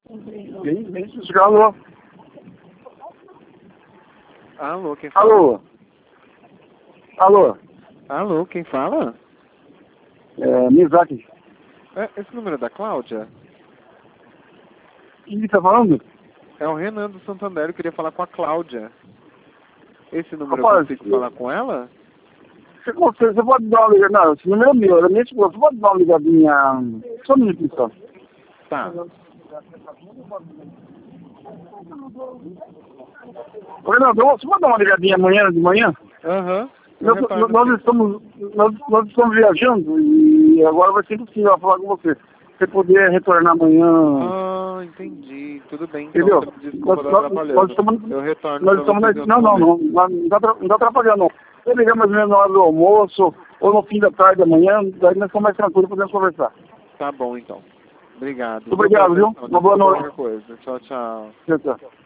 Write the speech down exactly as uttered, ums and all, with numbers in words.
Vem, vem, se alô. Alô, quem fala? Alô. Alô. Alô, quem fala? É, Mizaki. É, esse número é da Cláudia? Quem tá falando? É o Renan do Santander, eu queria falar com a Cláudia. Esse número Rapaz, eu consigo falar com ela? Você, você, você pode dar uma ligadinha? Não, esse número é meu, é minha esposa. Você pode dar uma ligadinha? Só um minutinho só. Tá. Ô, Renato, você pode dar uma ligadinha amanhã de manhã? Aham. Uhum. Nós, nós, estamos, nós, nós estamos viajando e agora vai ser impossível falar com você. Você poder retornar amanhã. Ah, entendi. Tudo bem, então. Entendeu? Desculpa, Nós, tá nós, atrapalhando. nós estamos, Eu retorno nós pra estamos vocês na, em não, outro não, não, momento. não, não está não tá atrapalhando não. Se ligar mais ou menos na hora do almoço ou no fim da tarde da manhã, daí nós estamos mais tranquilos e podemos conversar. Tá bom, então. Obrigado. Muito obrigado, viu? Uma boa noite. Qualquer coisa. Tchau, tchau. Tchau, tchau.